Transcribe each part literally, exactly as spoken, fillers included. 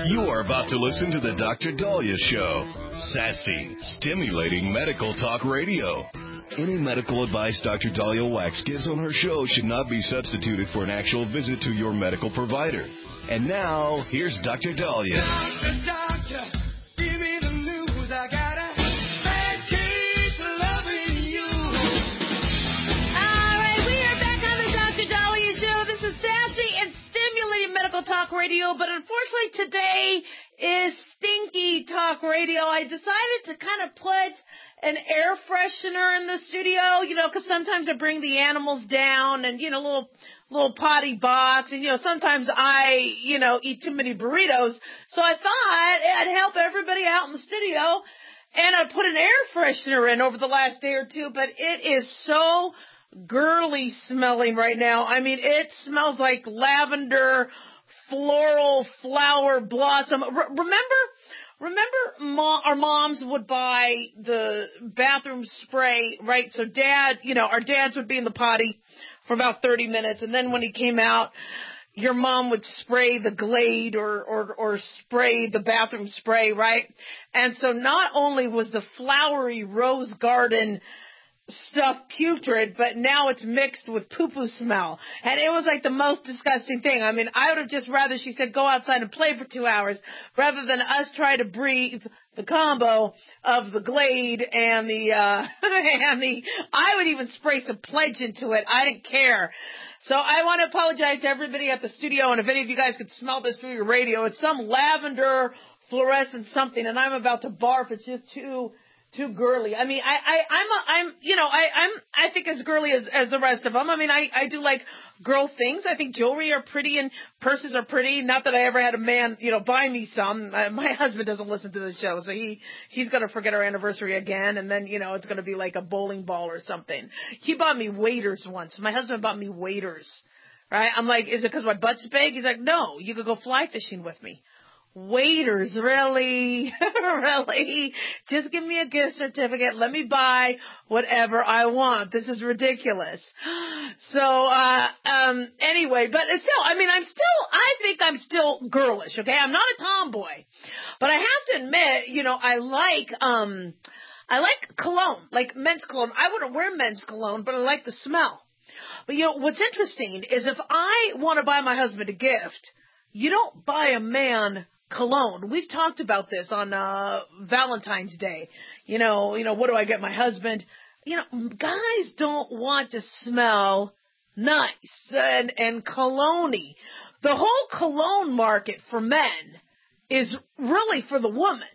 You are about to listen to the Doctor Dahlia Show. Sassy, stimulating medical talk radio. Any medical advice Doctor Dahlia Wax gives on her show should not be substituted for an actual visit to your medical provider. And now, here's Doctor Dahlia. Doctor, doctor, give me the news. I got a bad case of loving you. All right, we are back on the Doctor Dahlia Show. This is sassy and stimulating medical talk radio, but unfortunately today is stinky talk radio. I decided to kind of put an air freshener in the studio, you know, because sometimes I bring the animals down and, you know, little little potty box, and, you know, sometimes I, you know, eat too many burritos. So I thought I'd help everybody out in the studio, and I put an air freshener in over the last day or two, but it is so girly smelling right now. I mean, it smells like lavender, floral, flower, blossom. R- remember, remember mom, our moms would buy the bathroom spray, right? So dad, you know, our dads would be in the potty for about thirty minutes, and then when he came out, your mom would spray the Glade or, or, or spray the bathroom spray, right? And so not only was the flowery rose garden stuff putrid, but now it's mixed with poo-poo smell. And it was like the most disgusting thing. I mean, I would have just rather, she said, go outside and play for two hours rather than us try to breathe the combo of the Glade and the, uh, and the, I would even spray some Pledge into it. I didn't care. So I want to apologize to everybody at the studio, and if any of you guys could smell this through your radio, it's some lavender fluorescent something, and I'm about to barf. It's just too Too girly. I mean, I, I, I'm, a, I'm, you know, I, I'm, I think as girly as, as the rest of them. I mean, I, I do like girl things. I think jewelry are pretty and purses are pretty. Not that I ever had a man, you know, buy me some. Uh, my husband doesn't listen to the show, so he, he's going to forget our anniversary again. And then, you know, it's going to be like a bowling ball or something. He bought me waders once. My husband bought me waders, right? I'm like, is it because my butt's big? He's like, no, you could go fly fishing with me. Waiters, really? Really? Just give me a gift certificate. Let me buy whatever I want. This is ridiculous. So, uh, um, anyway, but it's still, I mean, I'm still, I think I'm still girlish, okay? I'm not a tomboy. But I have to admit, you know, I like, um, I like cologne, like men's cologne. I wouldn't wear men's cologne, but I like the smell. But, you know, what's interesting is if I want to buy my husband a gift, you don't buy a man cologne. We've talked about this on uh Valentine's Day. You know, you know, what do I get my husband? You know, guys don't want to smell nice and and cologne-y. The whole cologne market for men is really for the woman.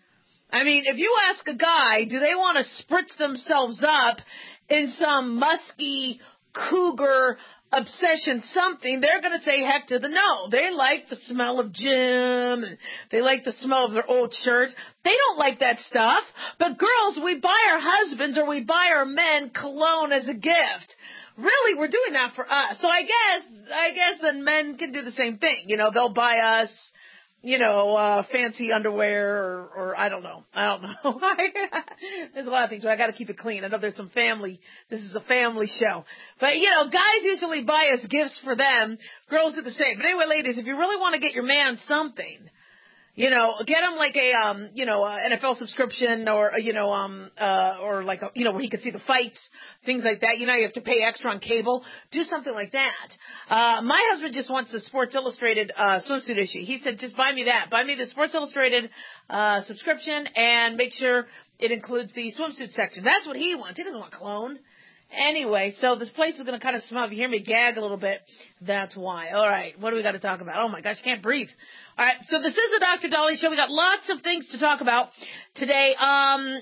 I mean, if you ask a guy, do they want to spritz themselves up in some musky cougar obsession something, they're going to say heck to the no. They like the smell of gym, and they like the smell of their old shirts. They don't like that stuff. But girls, we buy our husbands or we buy our men cologne as a gift. Really, we're doing that for us. So I guess, I guess then men can do the same thing. You know, they'll buy us, you know, uh, fancy underwear or, or I don't know. I don't know. There's a lot of things, but I got to keep it clean. I know there's some family. This is a family show. But, you know, guys usually buy us gifts for them. Girls do the same. But anyway, ladies, if you really want to get your man something, you know, get him like a, um, you know, a N F L subscription or, you know, um, uh, or like, a, you know, where he can see the fights, things like that. You know, you have to pay extra on cable. Do something like that. Uh, my husband just wants the Sports Illustrated, uh, swimsuit issue. He said, just buy me that. Buy me the Sports Illustrated, uh, subscription and make sure it includes the swimsuit section. That's what he wants. He doesn't want cologne. Anyway, so this place is going to kind of smell. If you hear me gag a little bit, that's why. All right, what do we got to talk about? Oh, my gosh, I can't breathe. All right, so this is the Doctor Dahlia Show. We got lots of things to talk about today. Um,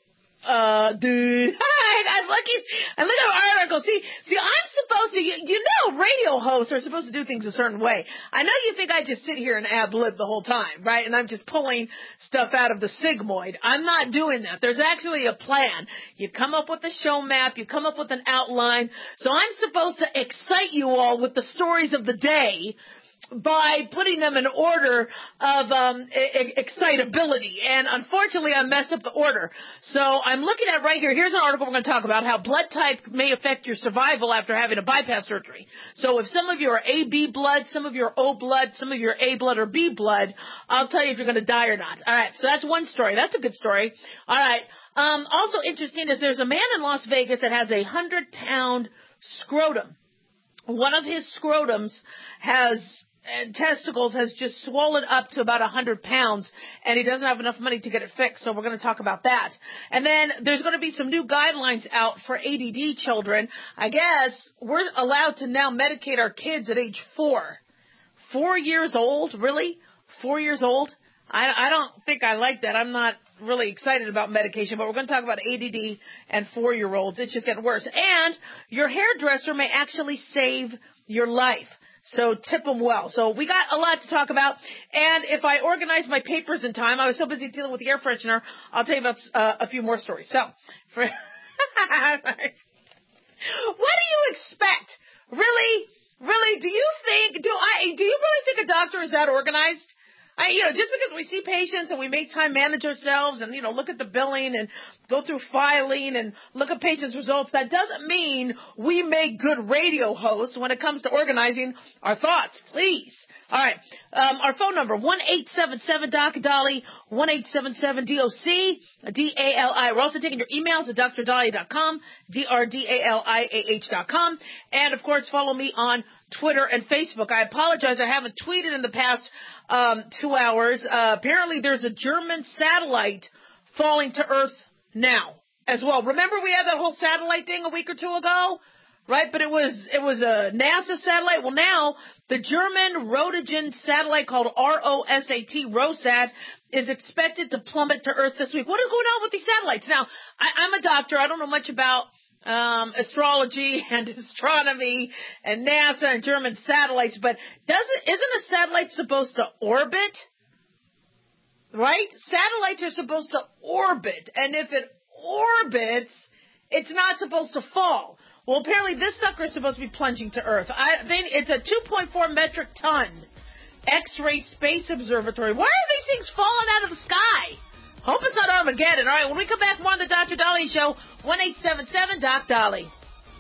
uh, dude, I'm looking, I'm looking at our article. See, see, I'm supposed to, you, you know, radio hosts are supposed to do things a certain way. I know you think I just sit here and ad-lib the whole time, right? And I'm just pulling stuff out of the sigmoid. I'm not doing that. There's actually a plan. You come up with a show map. You come up with an outline. So I'm supposed to excite you all with the stories of the day by putting them in order of um, e- excitability. And unfortunately, I messed up the order. So I'm looking at right here. Here's an article we're going to talk about how blood type may affect your survival after having a bypass surgery. So if some of you are A B blood, some of you are O blood, some of you are A blood or B blood, I'll tell you if you're going to die or not. All right. So that's one story. That's a good story. All right. Um, also interesting is there's a man in Las Vegas that has a hundred pound scrotum. One of his scrotums has and testicles has just swollen up to about one hundred pounds, and he doesn't have enough money to get it fixed, so we're going to talk about that. And then there's going to be some new guidelines out for A D D children. I guess we're allowed to now medicate our kids at age four. Four years old? Really? Four years old? I, I don't think I like that. I'm not really excited about medication, but we're going to talk about A D D and four-year-olds. It's just getting worse. And your hairdresser may actually save your life. So tip them well. So we got a lot to talk about. And if I organize my papers in time, I was so busy dealing with the air freshener, I'll tell you about uh, a few more stories. So, for what do you expect? Really? Really? Do you think, do I, do you really think a doctor is that organized? I, you know, just because we see patients and we make time manage ourselves and, you know, look at the billing and go through filing and look at patients' results, that doesn't mean we make good radio hosts when it comes to organizing our thoughts. Please. All right. Um, our phone number, one eight seven seven D O C Dolly, one eight seven seven D O C D A L I. We're also taking your emails at D R Dali dot com, D R D A L I A H dot com. And, of course, follow me on Twitter and Facebook. I apologize. I haven't tweeted in the past um, two hours. Uh, apparently there's a German satellite falling to Earth now as well. Remember we had that whole satellite thing a week or two ago? Right? But it was it was a NASA satellite. Well, now the German Roentgen satellite called R O S A T, ROSAT, is expected to plummet to Earth this week. What is going on with these satellites? Now, I, I'm a doctor. I don't know much about Um, astrology and astronomy and NASA and German satellites, but doesn't isn't a satellite supposed to orbit? Right? Satellites are supposed to orbit, and if it orbits, it's not supposed to fall. Well, apparently this sucker is supposed to be plunging to Earth. I think it's a two point four metric ton X-ray space observatory. Why are these things falling out of the sky? Hope it's not Armageddon. All right, when we come back, more on the Doctor Dolly Show, one eight seven seven D O C Dolly.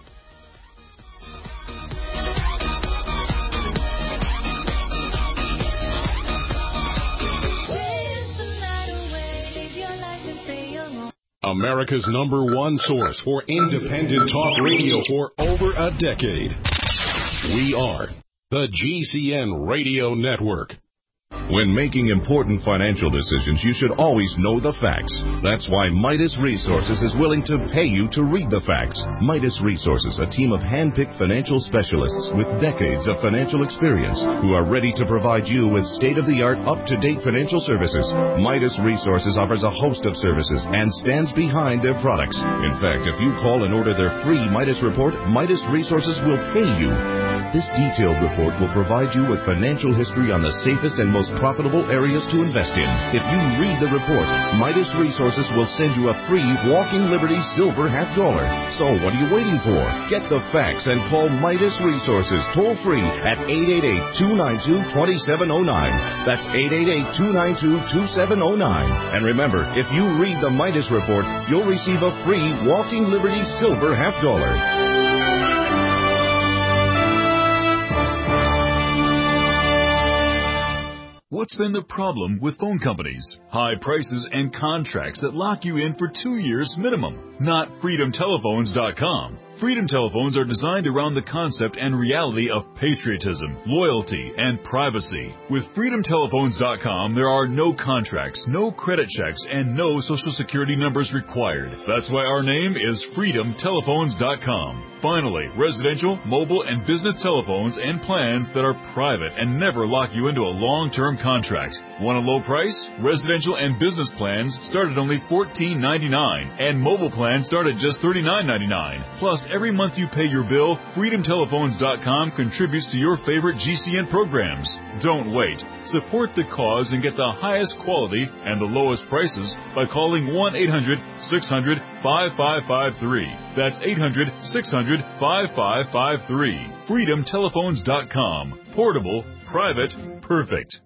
America's number one source for independent talk radio for over a decade. We are the G C N Radio Network. When making important financial decisions, you should always know the facts. That's why Midas Resources is willing to pay you to read the facts. Midas Resources, a team of hand-picked financial specialists with decades of financial experience who are ready to provide you with state-of-the-art, up-to-date financial services. Midas Resources offers a host of services and stands behind their products. In fact, if you call and order their free Midas report, Midas Resources will pay you. This detailed report will provide you with financial history on the safest and most profitable areas to invest in. If you read the report, Midas Resources will send you a free Walking Liberty silver half dollar. So what are you waiting for? Get the facts and call Midas Resources toll free at eight eight eight, two nine two, two seven zero nine. That's eight eight eight, two nine two, two seven zero nine. And remember, if you read the Midas report, you'll receive a free Walking Liberty silver half dollar. What's been the problem with phone companies? High prices and contracts that lock you in for two years minimum. Not freedom telephones dot com. Freedom Telephones are designed around the concept and reality of patriotism, loyalty, and privacy. With freedom telephones dot com, there are no contracts, no credit checks, and no social security numbers required. That's why our name is freedom telephones dot com. Finally, residential, mobile, and business telephones and plans that are private and never lock you into a long-term contract. Want a low price? Residential and business plans start at only fourteen ninety-nine, and mobile plans start at just thirty-nine ninety-nine. Plus, every month you pay your bill, freedom telephones dot com contributes to your favorite G C N programs. Don't wait. Support the cause and get the highest quality and the lowest prices by calling one eight hundred, six hundred, five five five three. That's eight hundred, six hundred, five five five three. freedom telephones dot com. Portable, Private, perfect.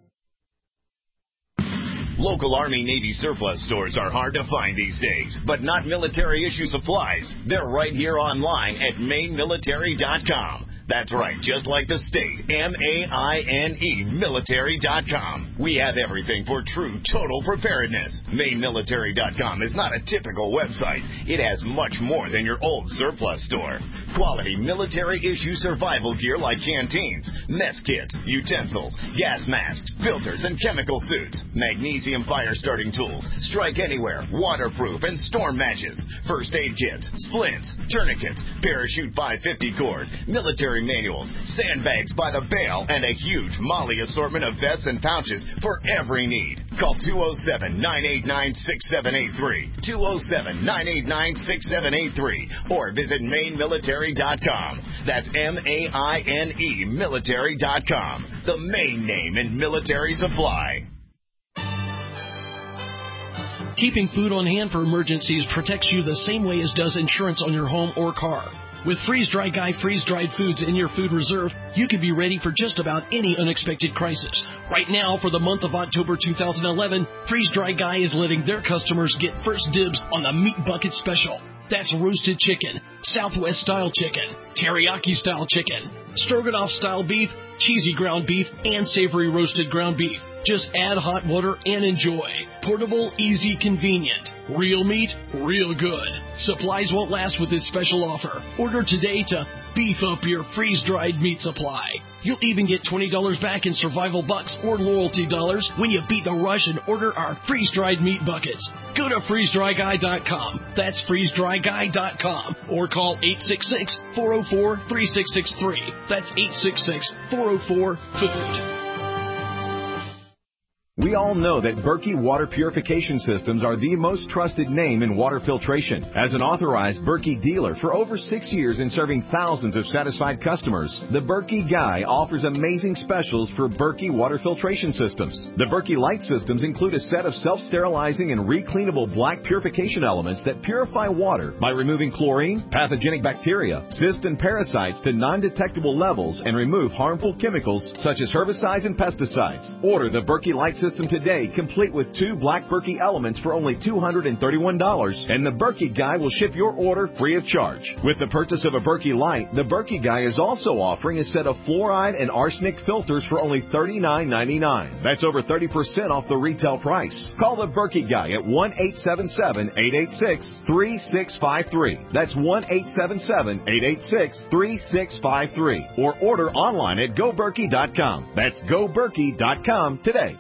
Local Army Navy surplus stores are hard to find these days, but not military issue supplies. They're right here online at maine military dot com. That's right, just like the state, M A I N E, military dot com. We have everything for true total preparedness. maine military dot com is not a typical website. It has much more than your old surplus store. Quality military-issue survival gear like canteens, mess kits, utensils, gas masks, filters, and chemical suits, magnesium fire-starting tools, strike anywhere, waterproof, and storm matches, first aid kits, splints, tourniquets, parachute five fifty cord, military manuals, sandbags by the bale, and a huge Molly assortment of vests and pouches for every need. Call two oh seven, nine eight nine, six seven eight three, two oh seven, nine eight nine, six seven eight three, or visit maine military dot com. That's M A I N E, military dot com, the main name in military supply. Keeping food on hand for emergencies protects you the same way as does insurance on your home or car. With Freeze Dry Guy freeze-dried foods in your food reserve, you can be ready for just about any unexpected crisis. Right now, for the month of October two thousand eleven, Freeze Dry Guy is letting their customers get first dibs on the Meat Bucket Special. That's roasted chicken, Southwest-style chicken, teriyaki-style chicken, stroganoff-style beef, cheesy ground beef, and savory roasted ground beef. Just add hot water and enjoy. Portable, easy, convenient. Real meat, real good. Supplies won't last with this special offer. Order today to beef up your freeze-dried meat supply. You'll even get twenty dollars back in survival bucks or loyalty dollars when you beat the rush and order our freeze-dried meat buckets. Go to freeze dry guy dot com. That's freeze dry guy dot com. Or call eight six six, four oh four, three six six three. That's eight six six, four oh four, food. We all know that Berkey Water Purification Systems are the most trusted name in water filtration. As an authorized Berkey dealer for over six years and serving thousands of satisfied customers, the Berkey Guy offers amazing specials for Berkey Water Filtration Systems. The Berkey Light Systems include a set of self-sterilizing and recleanable black purification elements that purify water by removing chlorine, pathogenic bacteria, cysts, and parasites to non-detectable levels and remove harmful chemicals such as herbicides and pesticides. Order the Berkey Light System today, complete with two black Berkey elements for only two hundred thirty-one dollars, and the Berkey Guy will ship your order free of charge. With the purchase of a Berkey Light, the Berkey Guy is also offering a set of fluoride and arsenic filters for only thirty-nine ninety-nine. That's over thirty percent off the retail price. Call the Berkey Guy at one eight seven seven, eight eight six, three six five three. That's one eight seven seven, eight eight six, three six five three. Or order online at go berkey dot com. That's go berkey dot com today.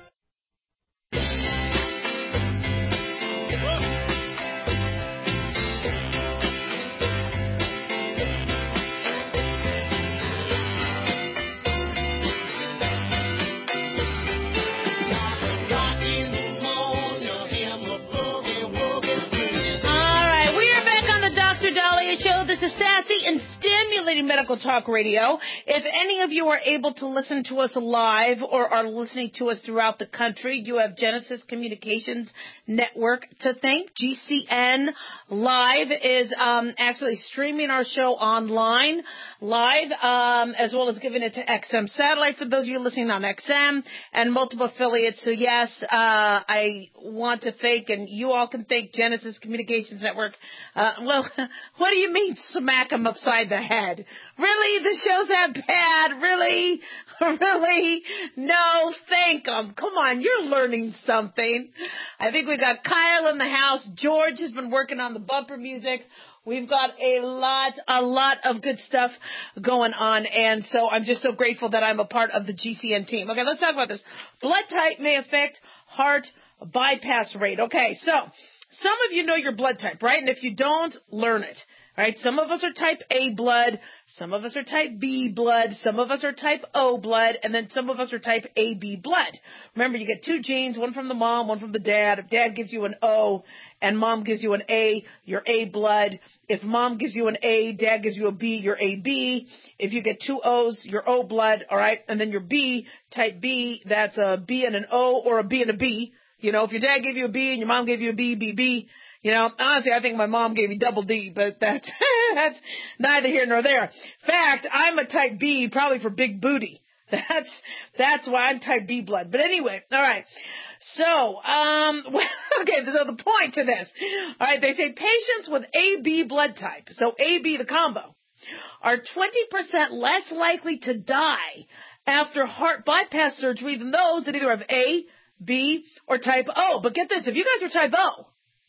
And stimulating medical talk radio. If any of you are able to listen to us live or are listening to us throughout the country, you have Genesis Communications Network to thank. G C N Live is um, actually streaming our show online live, um, as well as giving it to X M Satellite for those of you listening on X M and multiple affiliates. So yes, uh, I want to thank, and you all can thank Genesis Communications Network. Uh, well, what do you mean smack them upside the head? Really? The show's that bad? Really? Really? No, thank them. Come on, you're learning something. I think we got Kyle in the house. George has been working on the bumper music. We've got a lot, a lot of good stuff going on, and so I'm just so grateful that I'm a part of the G C N team. Okay, let's talk about this. Blood type may affect heart bypass rate. Okay, so some of you know your blood type, right? And if you don't, learn it. Right? Some of us are type A blood, some of us are type B blood, some of us are type O blood, and then some of us are type A B blood. Remember, you get two genes, one from the mom, one from the dad. If dad gives you an O and mom gives you an A, you're A blood. If mom gives you an A, dad gives you a B, you're A B. If you get two O's, you're O blood, all right? And then you're B, type B, that's a B and an O or a B and a B. You know, if your dad gave you a B and your mom gave you a B, B, B. You know, honestly, I think my mom gave me double D, but that's, that's neither here nor there. Fact, I'm a type B, probably for big booty. That's that's why I'm type B blood. But anyway, all right. So, um, okay, so the point to this, all right, they say patients with A B blood type, so A B the combo, are twenty percent less likely to die after heart bypass surgery than those that either have A, B, or type O. But get this, if you guys are type O,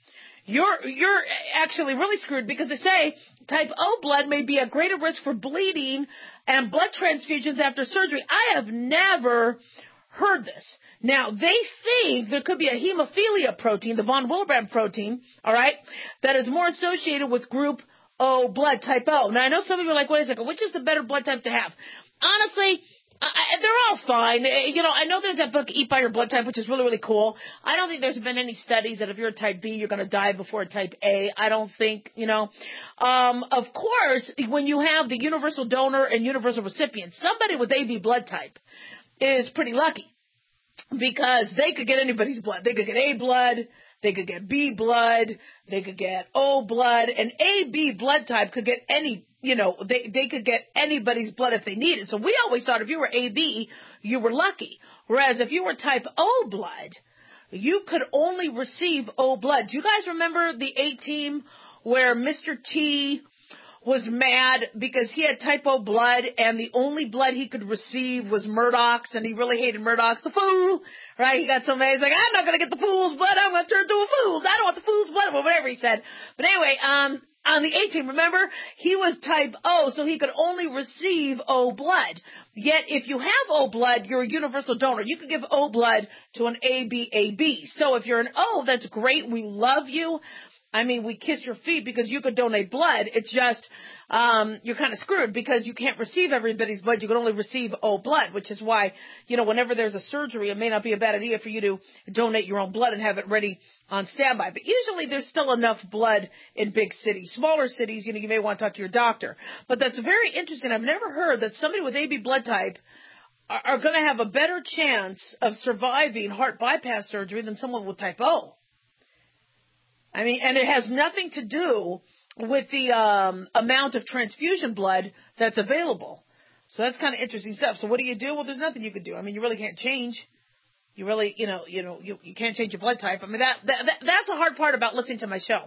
you're you're actually really screwed because they say type O blood may be at greater risk for bleeding and blood transfusions after surgery. I have never heard this. Now, they think there could be a hemophilia protein, the von Willebrand protein, all right, that is more associated with group O blood, type O. Now, I know some of you are like, wait a second, which is the better blood type to have? Honestly, I, they're all fine. You know, I know there's that book, Eat by Your Blood Type, which is really, really cool. I don't think there's been any studies that if you're a type B, you're going to die before a type A. I don't think, you know. Um, of course, when you have the universal donor and universal recipient, somebody with A B blood type is pretty lucky because they could get anybody's blood. They could get A blood. They could get B blood. They could get O blood. And A B blood type could get any, you know, they, they could get anybody's blood if they needed. So we always thought if you were A B, you were lucky. Whereas if you were type O blood, you could only receive O blood. Do you guys remember the A team where Mister T was mad because he had type O blood and the only blood he could receive was Murdoch's, and he really hated Murdoch's, the fool, right? He got so mad, he's like, I'm not going to get the fool's blood, I'm going to turn to a fool's, I don't want the fool's blood, or whatever he said. But anyway, um, on the A team, remember, he was type O, so he could only receive O blood. Yet, if you have O blood, you're a universal donor. You can give O blood to an A B A B. So if you're an O, that's great, we love you. I mean, we kiss your feet because you could donate blood. It's just, um, you're kind of screwed because you can't receive everybody's blood. You can only receive O blood, which is why, you know, whenever there's a surgery, it may not be a bad idea for you to donate your own blood and have it ready on standby. But usually there's still enough blood in big cities. Smaller cities, you know, you may want to talk to your doctor. But that's very interesting. I've never heard that somebody with A B blood type are, are going to have a better chance of surviving heart bypass surgery than someone with type O. I mean, and it has nothing to do with the um, amount of transfusion blood that's available. So that's kind of interesting stuff. So what do you do? Well, there's nothing you can do. I mean, you really can't change. You really, you know, you know, you, you can't change your blood type. I mean, that, that, that that's a hard part about listening to my show.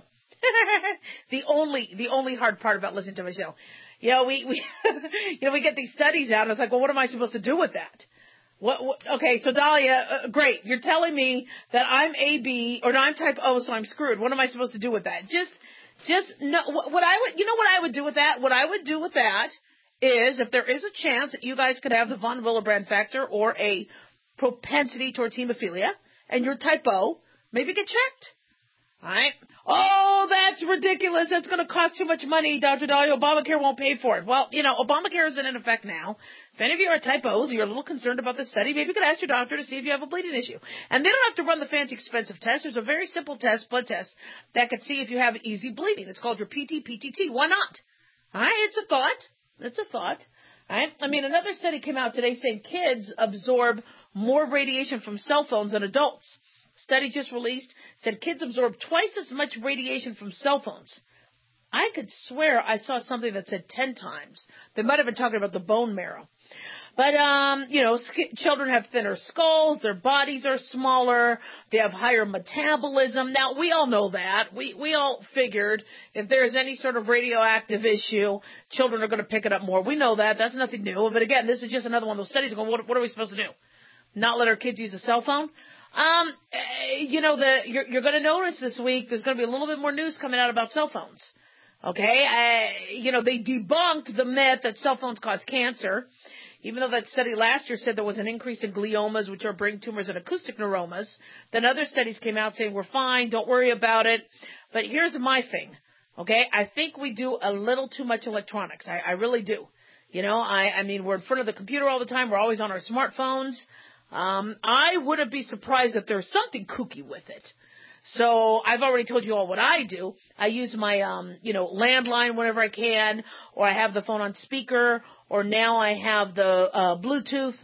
the only, the only hard part about listening to my show. You know, we, we, you know, we get these studies out, and it's like, well, what am I supposed to do with that? What, what, okay, so Dahlia, uh, great. You're telling me that I'm A B, or no, I'm type O, so I'm screwed. What am I supposed to do with that? Just, just, no, what, what I would, you know what I would do with that? What I would do with that is, if there is a chance that you guys could have the von Willebrand factor or a propensity towards hemophilia, and you're type O, maybe get checked. All right? Oh, that's ridiculous. That's going to cost too much money, Doctor Dahlia. Obamacare won't pay for it. Well, you know, Obamacare isn't in effect now. If any of you are type O's, you're a little concerned about this study, maybe you could ask your doctor to see if you have a bleeding issue. And they don't have to run the fancy expensive test. There's a very simple test, blood test, that could see if you have easy bleeding. It's called your P T P T T. Why not? All right? It's a thought. It's a thought. All right? I mean, another study came out today saying kids absorb more radiation from cell phones than adults. Study just released said kids absorb twice as much radiation from cell phones. I could swear I saw something that said ten times. They might have been talking about the bone marrow. But, um, you know, sk- children have thinner skulls, their bodies are smaller, they have higher metabolism. Now, we all know that. We, we all figured if there's any sort of radioactive issue, children are going to pick it up more. We know that. That's nothing new. But again, this is just another one of those studies going, what, what are we supposed to do? Not let our kids use a cell phone? Um, you know, the, you're, you're going to notice this week there's going to be a little bit more news coming out about cell phones. Okay? Uh, you know, they debunked the myth that cell phones cause cancer, even though that study last year said there was an increase in gliomas, which are brain tumors, and acoustic neuromas. Then other studies came out saying we're fine, don't worry about it. But here's my thing. Okay? I think we do a little too much electronics. I, I really do. You know, I, I mean, we're in front of the computer all the time. We're always on our smartphones. Um, I wouldn't be surprised if there's something kooky with it. So I've already told you all what I do. I use my, um, you know, landline whenever I can, or I have the phone on speaker, or now I have the uh, Bluetooth.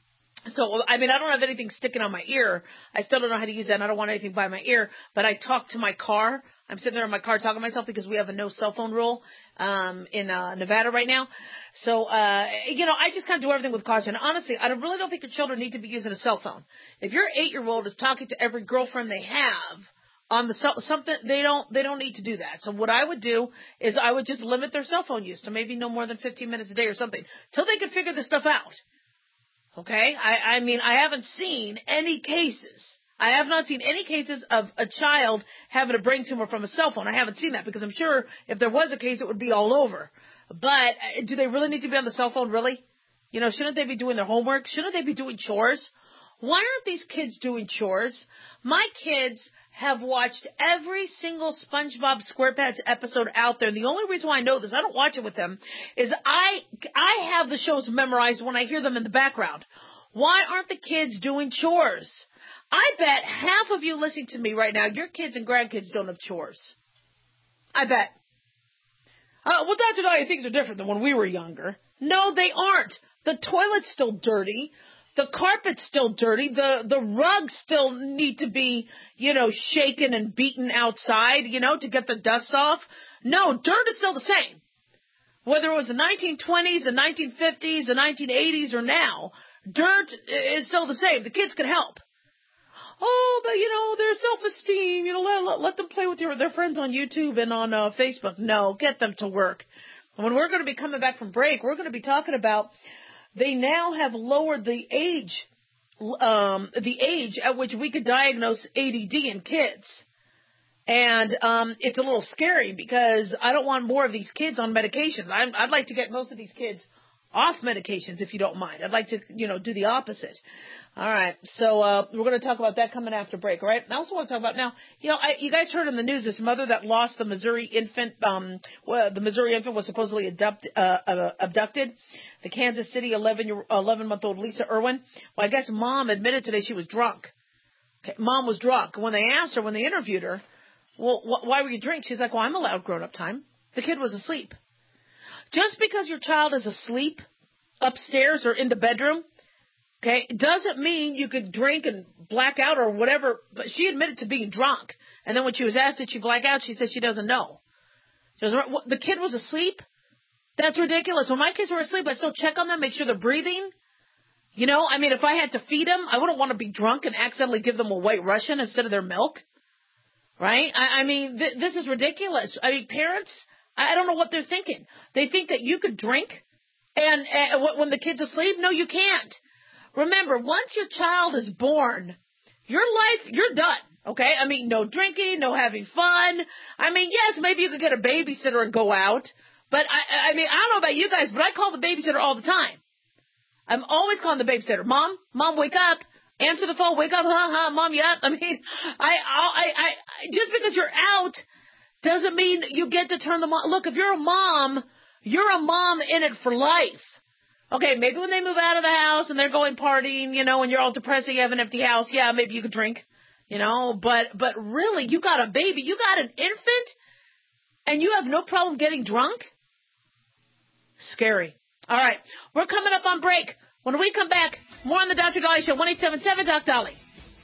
So, I mean, I don't have anything sticking on my ear. I still don't know how to use that, and I don't want anything by my ear, but I talk to my car. I'm sitting there in my car talking to myself because we have a no cell phone rule um, in uh, Nevada right now. So, uh, you know, I just kind of do everything with caution. Honestly, I really don't think your children need to be using a cell phone. If your eight-year-old is talking to every girlfriend they have on the cell, something, they don't, they don't need to do that. So what I would do is I would just limit their cell phone use to maybe no more than fifteen minutes a day or something till they can figure this stuff out. Okay? I, I mean, I haven't seen any cases. I have not seen any cases of a child having a brain tumor from a cell phone. I haven't seen that because I'm sure if there was a case, it would be all over. But do they really need to be on the cell phone, really? You know, shouldn't they be doing their homework? Shouldn't they be doing chores? Why aren't these kids doing chores? My kids have watched every single SpongeBob SquarePants episode out there. And the only reason why I know this, I don't watch it with them, is I I have the shows memorized when I hear them in the background. Why aren't the kids doing chores? I bet half of you listening to me right now, your kids and grandkids don't have chores. I bet. Uh, well, Doctor Dahlia, things are different than when we were younger. No, they aren't. The toilet's still dirty. The carpet's still dirty. The, the rugs still need to be, you know, shaken and beaten outside, you know, to get the dust off. No, dirt is still the same. Whether it was the nineteen twenties, the nineteen fifties, the nineteen eighties, or now, dirt is still the same. The kids can help. Oh, but, you know, their self-esteem, you know, let, let, let them play with your, their friends on YouTube and on uh, Facebook. No, get them to work. And when we're going to be coming back from break, we're going to be talking about they now have lowered the age, um, the age at which we could diagnose A D D in kids. And um, it's a little scary because I don't want more of these kids on medications. I'm, I'd like to get most of these kids off medications, if you don't mind. I'd like to, you know, do the opposite. All right, so uh, we're going to talk about that coming after break, all right? I also want to talk about now, you know, I, you guys heard in the news this mother that lost the Missouri infant, um, well, the Missouri infant was supposedly abduct, uh, uh, abducted. The Kansas City eleven-month-old Lisa Irwin. Well, I guess mom admitted today she was drunk. Okay, mom was drunk. When they asked her, when they interviewed her, well, wh- why were you drunk? She's like, well, I'm allowed grown-up time. The kid was asleep. Just because your child is asleep upstairs or in the bedroom, okay, doesn't mean you could drink and black out or whatever. But she admitted to being drunk. And then when she was asked did she black out, she said she doesn't know. She was, the kid was asleep? That's ridiculous. When my kids were asleep, I still check on them, make sure they're breathing. You know, I mean, if I had to feed them, I wouldn't want to be drunk and accidentally give them a White Russian instead of their milk. Right? I, I mean, th- this is ridiculous. I mean, parents, I don't know what they're thinking. They think that you could drink and uh, when the kid's asleep? No, you can't. Remember, once your child is born, your life, you're done, okay? I mean, no drinking, no having fun. I mean, yes, maybe you could get a babysitter and go out. But, I, I mean, I don't know about you guys, but I call the babysitter all the time. I'm always calling the babysitter. Mom, Mom, wake up. Answer the phone. Wake up. Huh, huh, Mom, you up? I mean, I, I, I, I, just because you're out doesn't mean you get to turn them on. Look, if you're a mom, you're a mom in it for life. Okay, maybe when they move out of the house and they're going partying, you know, and you're all depressed and you have an empty house, yeah, maybe you could drink, you know, but, but really, you got a baby, you got an infant, and you have no problem getting drunk? Scary. All right, we're coming up on break. When we come back, more on the Doctor Dahlia Show, one eight seven seven, Doc Dolly.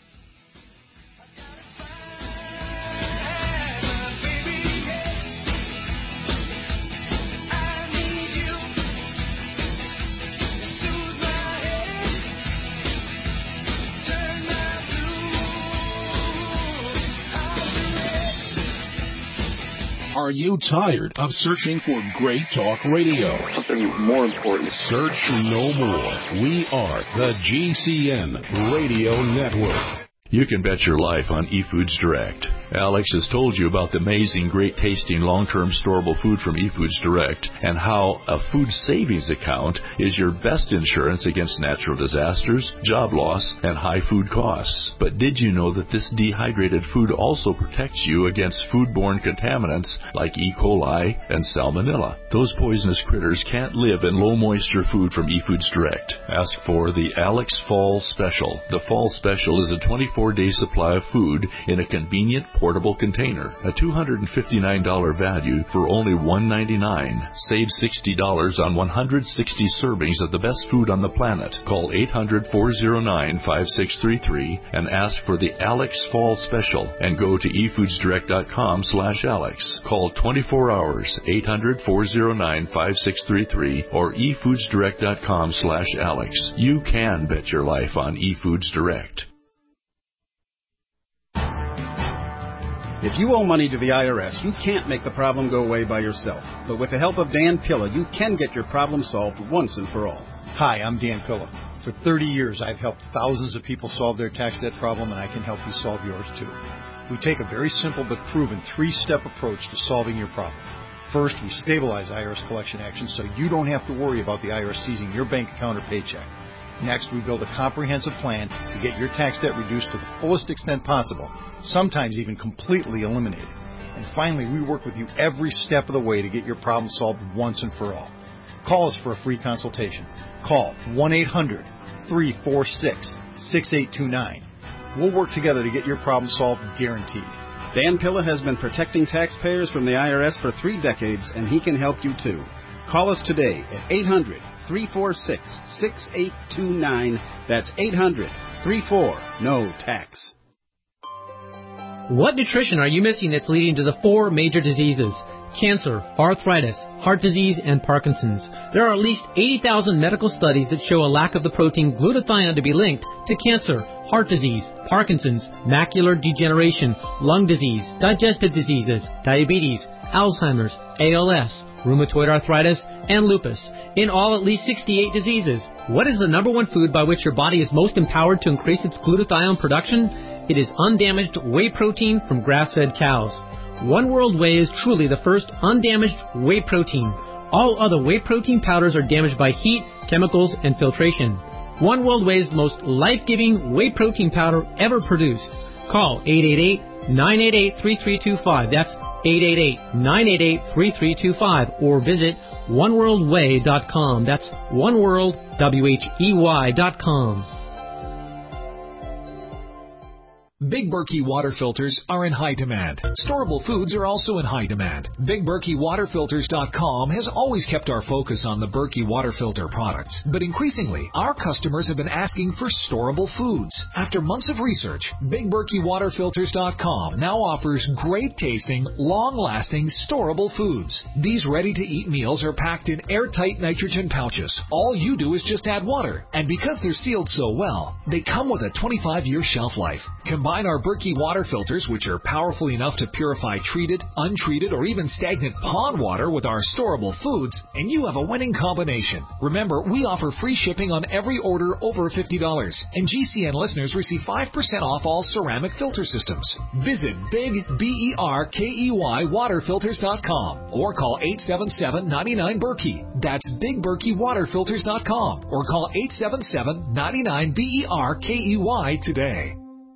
Are you tired of searching for great talk radio? Something more important. Search no more. We are the G C N Radio Network. You can bet your life on eFoods Direct. Alex has told you about the amazing, great-tasting, long-term storable food from eFoods Direct and how a food savings account is your best insurance against natural disasters, job loss, and high food costs. But did you know that this dehydrated food also protects you against foodborne contaminants like E. coli and Salmonella? Those poisonous critters can't live in low-moisture food from eFoods Direct. Ask for the Alex Fall Special. The Fall Special is a twenty-four twenty-four day supply of food in a convenient portable container. A two hundred fifty-nine dollars value for only one hundred ninety-nine dollars. Save sixty dollars on one hundred sixty servings of the best food on the planet. Call eight hundred, four oh nine, five six three three and ask for the Alex Fall Special and go to e foods direct dot com slash Alex. Call twenty-four hours, eight hundred, four oh nine, five six three three or e foods direct dot com slash Alex. You can bet your life on eFoods Direct. If you owe money to the I R S, you can't make the problem go away by yourself. But with the help of Dan Pilla, you can get your problem solved once and for all. Hi, I'm Dan Pilla. For thirty years, I've helped thousands of people solve their tax debt problem, and I can help you solve yours too. We take a very simple but proven three-step approach to solving your problem. First, we stabilize I R S collection actions so you don't have to worry about the I R S seizing your bank account or paycheck. Next, we build a comprehensive plan to get your tax debt reduced to the fullest extent possible, sometimes even completely eliminated. And finally, we work with you every step of the way to get your problem solved once and for all. Call us for a free consultation. Call one eight hundred, three four six, six eight two nine. We'll work together to get your problem solved, guaranteed. Dan Pilla has been protecting taxpayers from the I R S for three decades, and he can help you too. Call us today at eight hundred, three four six, six eight two nine. That's eight hundred, three four, N O tax. What nutrition are you missing that's leading to the four major diseases? Cancer, arthritis, heart disease, and Parkinson's. There are at least eighty thousand medical studies that show a lack of the protein glutathione to be linked to cancer, heart disease, Parkinson's, macular degeneration, lung disease, digestive diseases, diabetes, Alzheimer's, A L S, rheumatoid arthritis, and lupus. In all, at least sixty-eight diseases. What is the number one food by which your body is most empowered to increase its glutathione production? It is undamaged whey protein from grass-fed cows. One World Whey is truly the first undamaged whey protein. All other whey protein powders are damaged by heat, chemicals, and filtration. One World Whey is the most life-giving whey protein powder ever produced. Call eight eight eight, nine eight eight, three three two five. That's eight eight eight, nine eight eight, three three two five. Or visit one world way dot com. That's oneworld, W H E Y dot com. Big Berkey water filters are in high demand. Storable foods are also in high demand. Big Berkey Water Filters dot com has always kept our focus on the Berkey water filter products. But increasingly, our customers have been asking for storable foods. After months of research, Big Berkey Water Filters dot com now offers great tasting, long-lasting, storable foods. These ready-to-eat meals are packed in airtight nitrogen pouches. All you do is just add water. And because they're sealed so well, they come with a twenty-five year shelf life. Combine our Berkey water filters, which are powerful enough to purify treated, untreated, or even stagnant pond water with our storable foods, and you have a winning combination. Remember, we offer free shipping on every order over fifty dollars, and G C N listeners receive five percent off all ceramic filter systems. Visit Big B E R K E Y Water Filters dot com or call eight seven seven, nine nine, Berkey. That's Big Berkey Water Filters dot com or call eight seven seven, nine nine, B E R K E Y today.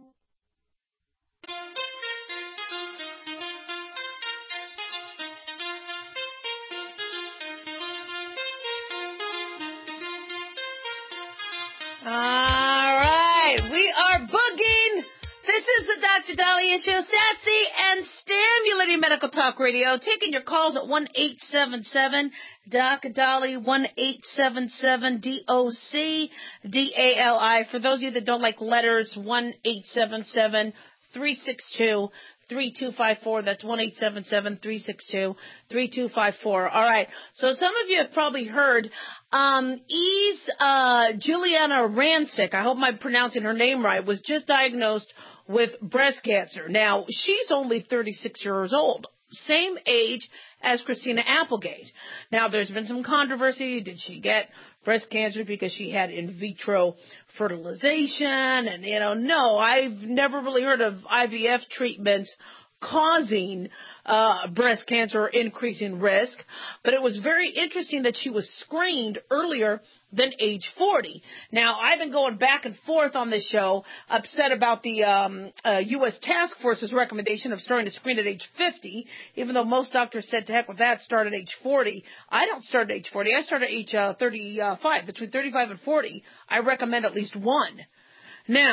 This is the Doctor Dahlia Show, sassy and stimulating medical talk radio. Taking your calls at one eight seven seven, D O C, Dali, one eight seven seven, D O C, D A L I. For those of you that don't like letters, one eight seven seven, three six two, three two five four. That's one eight seven seven, three six two, three two five four. All right. So some of you have probably heard um, Ease uh, Juliana Rancic, I hope I'm pronouncing her name right, was just diagnosed with breast cancer. Now, she's only thirty-six years old, same age as Christina Applegate. Now, there's been some controversy. Did she get breast cancer because she had in vitro fertilization? And, you know, no, I've never really heard of I V F treatments causing uh, breast cancer or increasing risk. But it was very interesting that she was screened earlier than age forty. Now, I've been going back and forth on this show, upset about the um, uh, U S Task Force's recommendation of starting to screen at age fifty, even though most doctors said, to heck with that, start at age forty. I don't start at age forty. I start at age uh, thirty-five. Between thirty-five and forty, I recommend at least one. Now,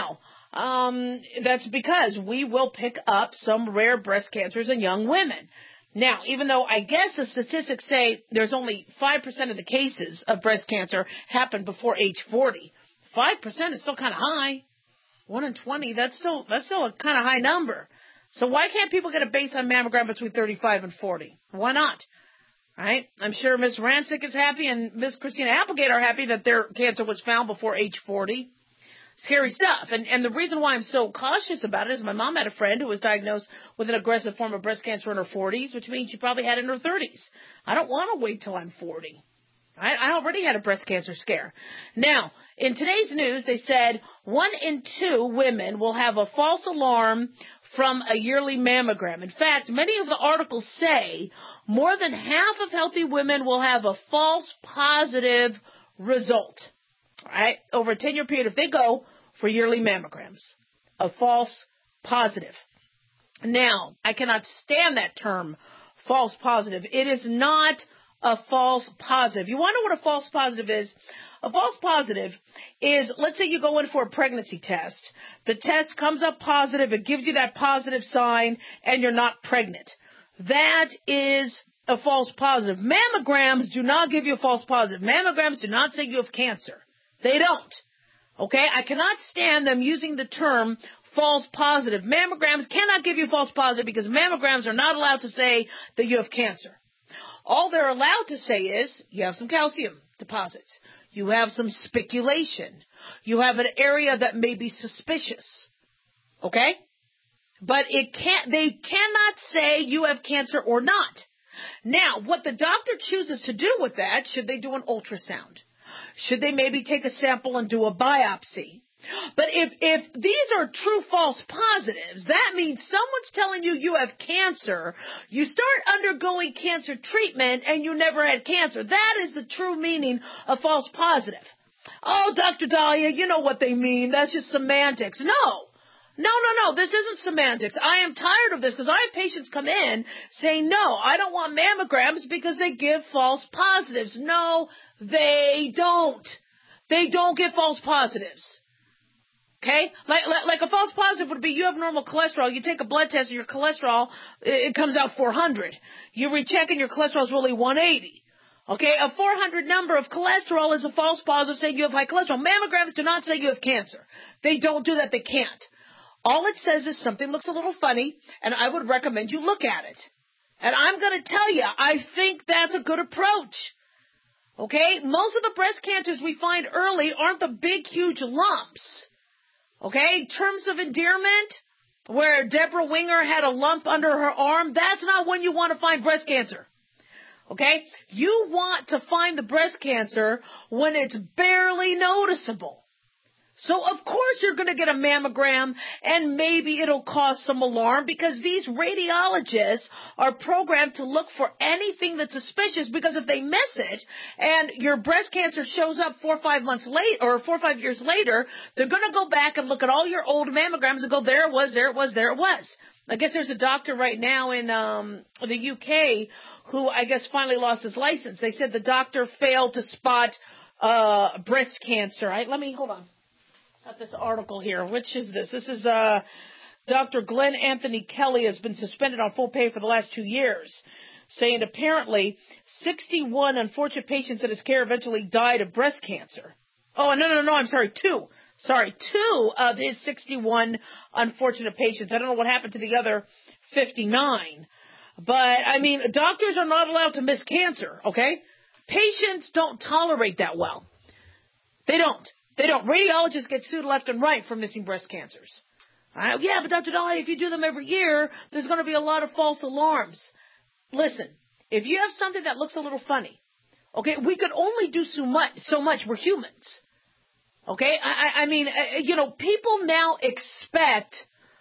Um, that's because we will pick up some rare breast cancers in young women. Now, even though I guess the statistics say there's only five percent of the cases of breast cancer happen before age forty, five percent is still kind of high. one in twenty, that's still, that's still a kind of high number. So why can't people get a baseline mammogram between thirty-five and forty? Why not? Right? I'm sure Miss Rancic is happy and Miss Christina Applegate are happy that their cancer was found before age forty. Scary stuff. And and the reason why I'm so cautious about it is my mom had a friend who was diagnosed with an aggressive form of breast cancer in her forties, which means she probably had it in her thirties. I don't want to wait till I'm forty. I, I already had a breast cancer scare. Now, in today's news, they said one in two women will have a false alarm from a yearly mammogram. In fact, many of the articles say more than half of healthy women will have a false positive result. All right, over a ten-year period, if they go for yearly mammograms, a false positive. Now, I cannot stand that term, false positive. It is not a false positive. You want to know what a false positive is? A false positive is, let's say you go in for a pregnancy test. The test comes up positive. It gives you that positive sign, and you're not pregnant. That is a false positive. Mammograms do not give you a false positive. Mammograms do not say you have cancer. They don't. Okay? I cannot stand them using the term false positive. Mammograms cannot give you false positive because mammograms are not allowed to say that you have cancer. All they're allowed to say is you have some calcium deposits. You have some speculation. You have an area that may be suspicious. Okay? But it can't, they cannot say you have cancer or not. Now, what the doctor chooses to do with that, should they do an ultrasound? Should they maybe take a sample and do a biopsy? But if, if these are true false positives, that means someone's telling you you have cancer, you start undergoing cancer treatment, and you never had cancer. That is the true meaning of false positive. Oh, Doctor Dahlia, you know what they mean. That's just semantics. No. No, no, no, this isn't semantics. I am tired of this because I have patients come in saying, no, I don't want mammograms because they give false positives. No, they don't. They don't give false positives. Okay? Like, like, like a false positive would be you have normal cholesterol. You take a blood test and your cholesterol, it comes out four hundred. You recheck and your cholesterol is really one eighty. Okay? A four hundred number of cholesterol is a false positive saying you have high cholesterol. Mammograms do not say you have cancer. They don't do that. They can't. All it says is something looks a little funny, and I would recommend you look at it. And I'm going to tell you, I think that's a good approach. Okay? Most of the breast cancers we find early aren't the big, huge lumps. Okay? Terms of endearment, where Deborah Winger had a lump under her arm, that's not when you want to find breast cancer. Okay? You want to find the breast cancer when it's barely noticeable. So, of course, you're going to get a mammogram, and maybe it'll cause some alarm because these radiologists are programmed to look for anything that's suspicious, because if they miss it and your breast cancer shows up four or five months late or four or five years later, they're going to go back and look at all your old mammograms and go, there it was, there it was, there it was. I guess there's a doctor right now in um, the U K who I guess finally lost his license. They said the doctor failed to spot uh, breast cancer. Right? Let me, hold on. Got this article here. Which is this? This is uh, Doctor Glenn Anthony Kelly has been suspended on full pay for the last two years, saying apparently sixty-one unfortunate patients in his care eventually died of breast cancer. Oh, no, no, no, I'm sorry, two. Sorry, two of his sixty-one unfortunate patients. I don't know what happened to the other fifty-nine. But, I mean, doctors are not allowed to miss cancer, okay? Patients don't tolerate that well. They don't. They don't. Radiologists get sued left and right for missing breast cancers. Uh, yeah, but Doctor Dahlia, if you do them every year, there's going to be a lot of false alarms. Listen, if you have something that looks a little funny, okay, we could only do so much. So much. We're humans. Okay? I, I mean, uh, you know, people now expect,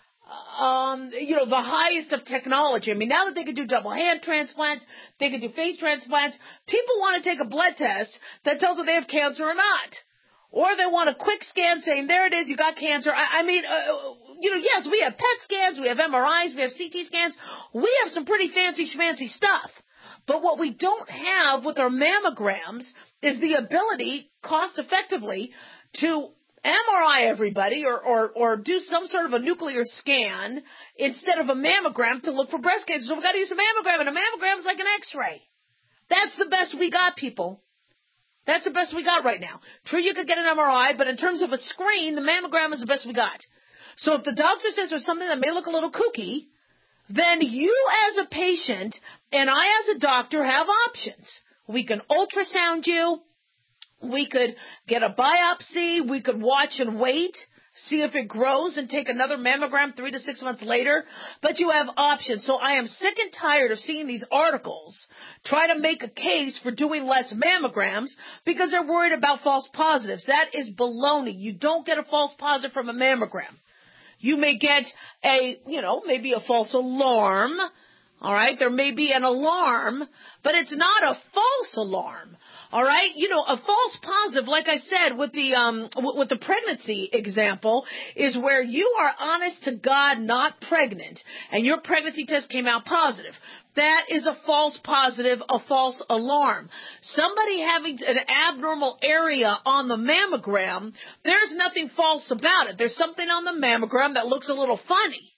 um, you know, the highest of technology. I mean, now that they can do double hand transplants, they can do face transplants, people want to take a blood test that tells them they have cancer or not. Or they want a quick scan saying, there it is, you got cancer. I, I mean, uh, you know, yes, we have P E T scans, we have M R Is, we have C T scans. We have some pretty fancy schmancy stuff. But what we don't have with our mammograms is the ability, cost effectively, to M R I everybody or, or, or do some sort of a nuclear scan instead of a mammogram to look for breast cancer. So we've got to use a mammogram, and a mammogram is like an X-ray. That's the best we got, people. That's the best we got right now. True, you could get an M R I, but in terms of a screen, the mammogram is the best we got. So if the doctor says there's something that may look a little kooky, then you as a patient and I as a doctor have options. We can ultrasound you. We could get a biopsy. We could watch and wait, see if it grows, and take another mammogram three to six months later. But you have options. So I am sick and tired of seeing these articles try to make a case for doing less mammograms because they're worried about false positives. That is baloney. You don't get a false positive from a mammogram. You may get a, you know, maybe a false alarm. All right, there may be an alarm, but it's not a false alarm. All right, you know, a false positive, like I said, with the um with the pregnancy example, is where you are honest to God not pregnant, and your pregnancy test came out positive. That is a false positive, a false alarm. Somebody having an abnormal area on the mammogram, there's nothing false about it. There's something on the mammogram that looks a little funny.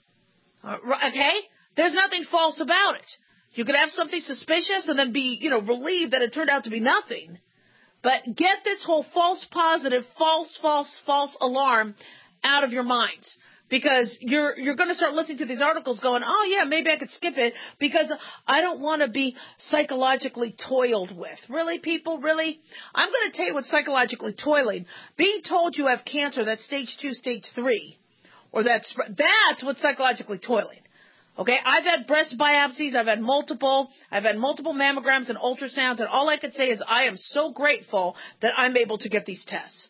Okay? There's nothing false about it. You could have something suspicious and then be, you know, relieved that it turned out to be nothing. But get this whole false positive, false, false, false alarm out of your minds. Because you're you're going to start listening to these articles going, oh, yeah, maybe I could skip it because I don't want to be psychologically toiled with. Really, people? Really? I'm going to tell you what's psychologically toiling. Being told you have cancer, that's stage two, stage three. Or that's that's what's psychologically toiling. Okay, I've had breast biopsies, I've had multiple, I've had multiple mammograms and ultrasounds, and all I could say is I am so grateful that I'm able to get these tests.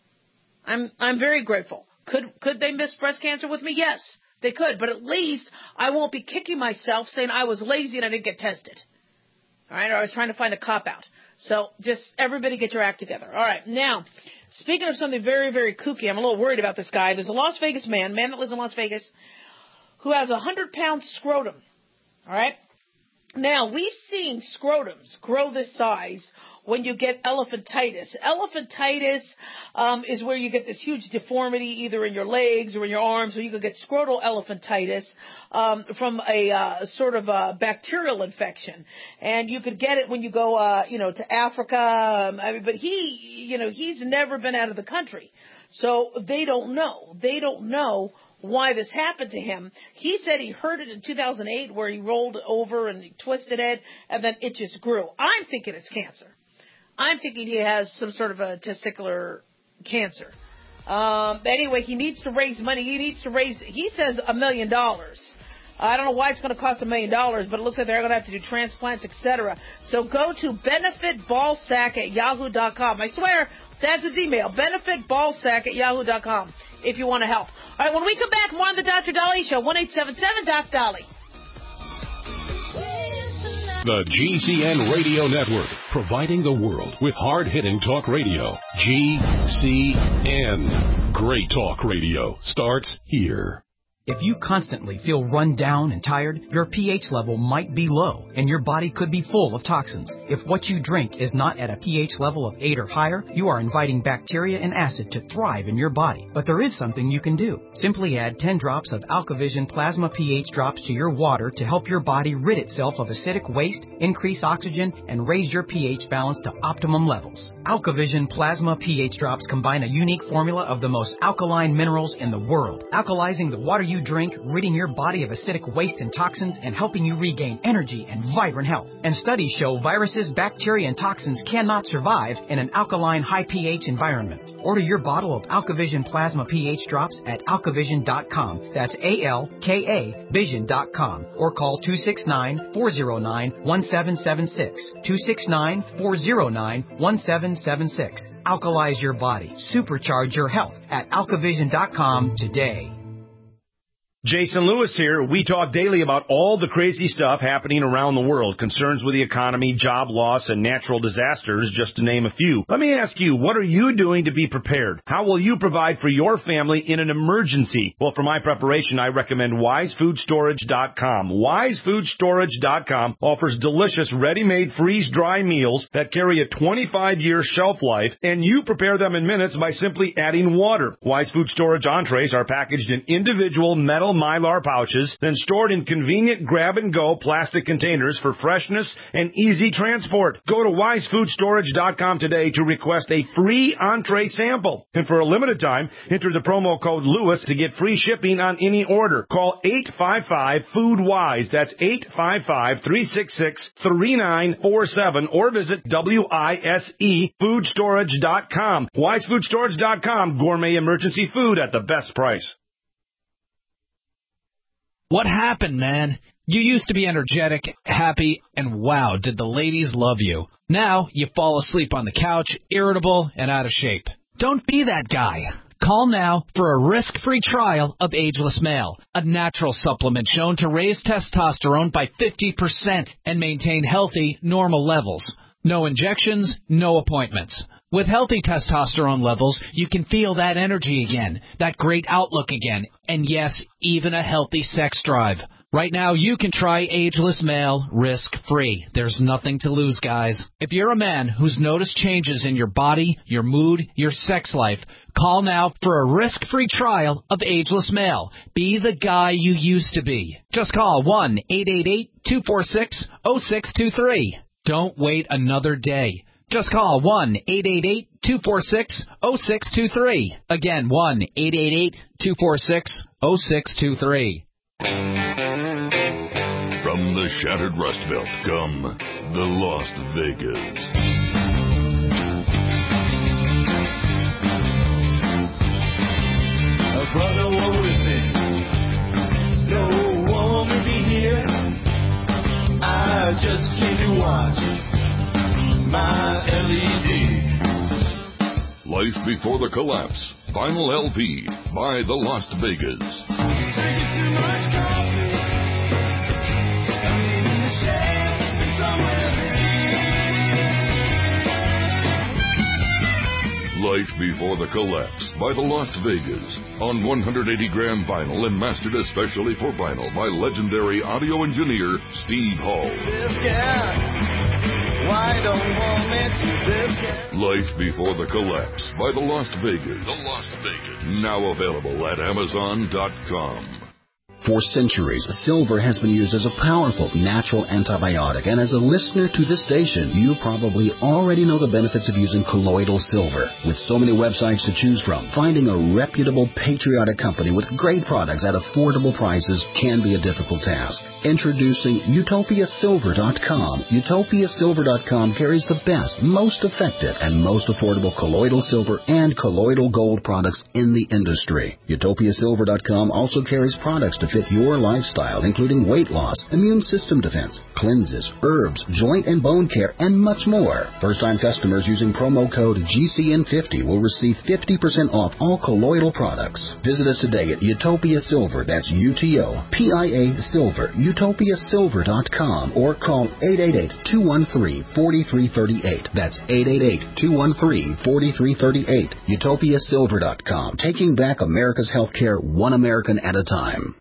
I'm I'm very grateful. Could could they miss breast cancer with me? Yes, they could, but at least I won't be kicking myself saying I was lazy and I didn't get tested. All right, or I was trying to find a cop-out. So just everybody get your act together. All right, now, speaking of something very, very kooky, I'm a little worried about this guy. There's a Las Vegas man, man that lives in Las Vegas, who has a one hundred pound scrotum, all right? Now, we've seen scrotums grow this size when you get elephantitis. Elephantitis um, is where you get this huge deformity either in your legs or in your arms, or you could get scrotal elephantitis um, from a uh, sort of a bacterial infection. And you could get it when you go, uh, you know, to Africa. Um, I mean, but he, you know, he's never been out of the country. So they don't know. They don't know why this happened to him. He said he heard it in two thousand eight where he rolled over and he twisted it and then it just grew. I'm thinking it's cancer. I'm thinking he has some sort of a testicular cancer. Um, anyway, he needs to raise money. He needs to raise, he says, a million dollars. I don't know why it's going to cost a million dollars, but it looks like they're going to have to do transplants, et cetera. So go to benefitballsack at yahoo dot com. I swear, that's his email, benefitballsack at yahoo dot com, if you want to help. All right, when we come back, more on the Doctor Dolly Show, one eight seven seven Doc Dolly. The G C N Radio Network, providing the world with hard-hitting talk radio. G C N. Great talk radio starts here. If you constantly feel run down and tired, your pH level might be low, and your body could be full of toxins. If what you drink is not at a pH level of eight or higher, you are inviting bacteria and acid to thrive in your body. But there is something you can do. Simply add ten drops of AlkaVision Plasma pH drops to your water to help your body rid itself of acidic waste, increase oxygen, and raise your pH balance to optimum levels. AlkaVision Plasma pH drops combine a unique formula of the most alkaline minerals in the world, alkalizing the water you drink, ridding your body of acidic waste and toxins, and helping you regain energy and vibrant health. And studies show viruses, bacteria, and toxins cannot survive in an alkaline, high pH environment. Order your bottle of AlkaVision Plasma pH drops at alkavision dot com. That's A L K A vision dot com. Or call two six nine, four zero nine, one seven seven six. two six nine, four zero nine, one seven seven six. Alkalize your body. Supercharge your health at alkavision dot com today. Jason Lewis here. We talk daily about all the crazy stuff happening around the world, concerns with the economy, job loss, and natural disasters, just to name a few. Let me ask you, what are you doing to be prepared? How will you provide for your family in an emergency? Well, for my preparation, I recommend wise food storage dot com. wise food storage dot com offers delicious ready-made freeze-dry meals that carry a twenty-five year shelf life, and you prepare them in minutes by simply adding water. Wise Food Storage entrees are packaged in individual metal Mylar pouches, then stored in convenient grab-and-go plastic containers for freshness and easy transport. Go to wise food storage dot com today to request a free entree sample. And for a limited time, enter the promo code Lewis to get free shipping on any order. Call eight five five, food wise. That's eight five five, three six six, three nine four seven or visit W I S E food storage dot com. wise food storage dot com. Gourmet emergency food at the best price. What happened, man? You used to be energetic, happy, and wow, did the ladies love you. Now you fall asleep on the couch, irritable, and out of shape. Don't be that guy. Call now for a risk-free trial of Ageless Male, a natural supplement shown to raise testosterone by fifty percent and maintain healthy, normal levels. No injections, no appointments. With healthy testosterone levels, you can feel that energy again, that great outlook again, and yes, even a healthy sex drive. Right now, you can try Ageless Male risk-free. There's nothing to lose, guys. If you're a man who's noticed changes in your body, your mood, your sex life, call now for a risk-free trial of Ageless Male. Be the guy you used to be. Just call one eight eight eight, two four six, zero six two three. Don't wait another day. Just call one eight eight eight, two four six, zero six two three. Again, one eight eight eight, two four six, zero six two three. From the shattered Rust Belt come the Las Vegas. A brother was with me. No one will be here. I just came to watch my L E D. Life Before the Collapse. Vinyl L P by the Las Vegas. Drinking too much coffee. I'm in the shade somewhere there. Life Before the Collapse by the Las Vegas. On one hundred eighty gram vinyl and mastered especially for vinyl by legendary audio engineer Steve Hall. This guy. Why don't want me to this guy? Life Before the Collapse by the Las Vegas. The Las Vegas. Now available at Amazon dot com. For centuries, silver has been used as a powerful natural antibiotic, and as a listener to this station, you probably already know the benefits of using colloidal silver. With so many websites to choose from, finding a reputable, patriotic company with great products at affordable prices can be a difficult task. Introducing Utopia Silver dot com. Utopia Silver dot com carries the best, most effective, and most affordable colloidal silver and colloidal gold products in the industry. Utopia Silver dot com also carries products to fit your lifestyle, including weight loss, immune system defense, cleanses, herbs, joint and bone care, and much more. First-time customers using promo code G C N fifty will receive fifty percent off all colloidal products. Visit us today at Utopia Silver, that's U T O P I A Silver, Utopia Silver dot com, or call eight eight eight, two one three, four three three eight. That's eight eight eight, two one three, four three three eight. Utopia Silver dot com, taking back America's healthcare one American at a time.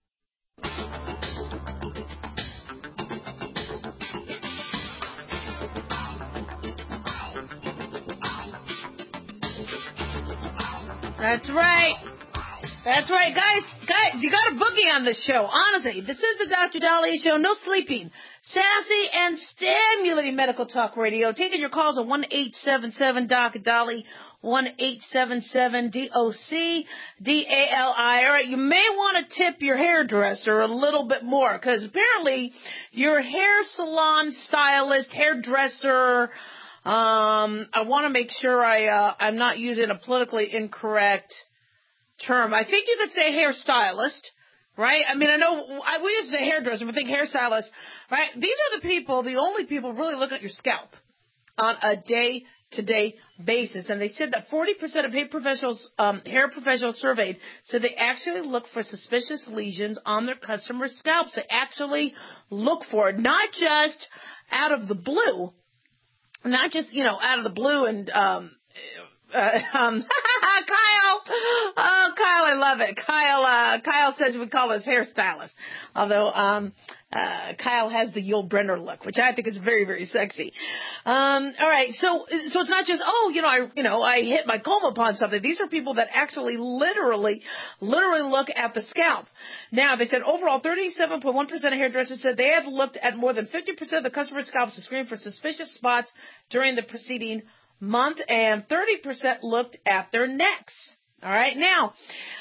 That's right. That's right, guys. Guys, you got a boogie on this show. Honestly, this is the Doctor Dahlia Show. No sleeping. Sassy and stimulating medical talk radio. Taking your calls at one eight seven seven Doc Dali, one eight seven seven D O C D A L I. All right, you may want to tip your hairdresser a little bit more, because apparently your hair salon stylist, hairdresser, um, I want to make sure I, uh, I'm not using a politically incorrect term. I think you could say hairstylist, right? I mean, I know I, we used to say hairdresser, but think hairstylist, right? These are the people, the only people really looking at your scalp on a day day-to-day basis. And they said that forty percent of hair professionals, um, hair professionals surveyed said they actually look for suspicious lesions on their customers' scalps. They actually look for it, not just out of the blue, not just, you know, out of the blue and, um, uh, um, Kyle, oh, Kyle, I love it. Kyle, uh, Kyle says we call his hairstylist. Although, um, uh, Kyle has the Yul Brynner look, which I think is very, very sexy. Um, all right. So, so it's not just, oh, you know, I, you know, I hit my comb upon something. These are people that actually literally, literally look at the scalp. Now, they said overall thirty-seven point one percent of hairdressers said they have looked at more than fifty percent of the customer's scalps to screen for suspicious spots during the preceding month, and thirty percent looked at their necks. All right. Now,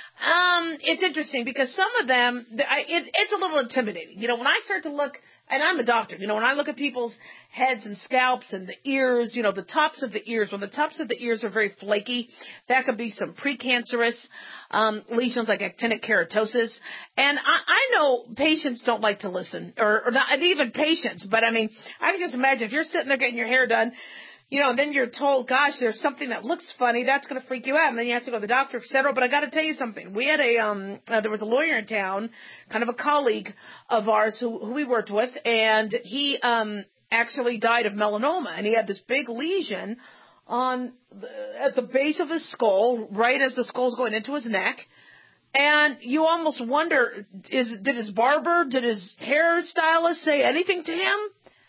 um, it's interesting because some of them, I, it, it's a little intimidating. You know, when I start to look, and I'm a doctor, you know, when I look at people's heads and scalps and the ears, you know, the tops of the ears, when the tops of the ears are very flaky, that could be some precancerous um, lesions like actinic keratosis. And I, I know patients don't like to listen, or, or not even patients, but I mean, I can just imagine if you're sitting there getting your hair done, you know, and then you're told, gosh, there's something that looks funny, that's going to freak you out, and then you have to go to the doctor, et cetera. But I got to tell you something. We had a, um, uh, there was a lawyer in town, kind of a colleague of ours who, who we worked with, and he, um, actually died of melanoma, and he had this big lesion on, the, at the base of his skull, right as the skull's going into his neck. And you almost wonder, is, did his barber, did his hairstylist say anything to him?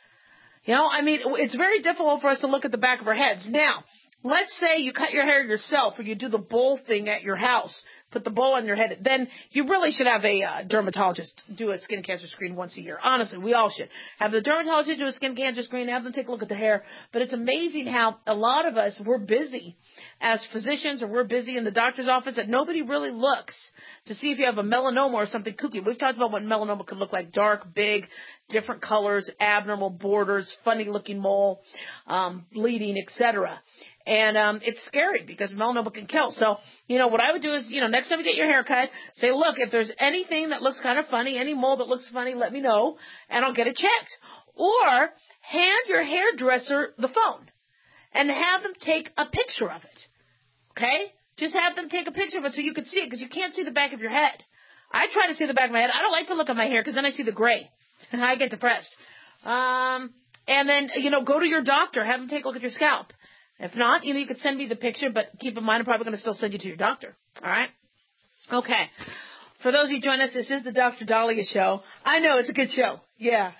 You know, I mean, it's very difficult for us to look at the back of our heads. Now, let's say you cut your hair yourself or you do the bowl thing at your house, put the bowl on your head, then you really should have a uh, dermatologist do a skin cancer screen once a year. Honestly, we all should. Have the dermatologist do a skin cancer screen, have them take a look at the hair. But it's amazing how a lot of us, we're busy as physicians or we're busy in the doctor's office that nobody really looks to see if you have a melanoma or something kooky. We've talked about what melanoma could look like: dark, big, different colors, abnormal borders, funny-looking mole, um, bleeding, et cetera. And um, it's scary because melanoma can kill. So, you know, what I would do is, you know, next time you get your hair cut, say, look, if there's anything that looks kind of funny, any mole that looks funny, let me know, and I'll get it checked. Or hand your hairdresser the phone and have them take a picture of it. Okay? Just have them take a picture of it so you can see it, because you can't see the back of your head. I try to see the back of my head. I don't like to look at my hair because then I see the gray. And I get depressed. Um, and then, you know, go to your doctor. Have them take a look at your scalp. If not, you know, you could send me the picture, but keep in mind I'm probably going to still send you to your doctor. All right? Okay. For those of you joining us, this is the Doctor Dahlia Show. I know, it's a good show. Yeah.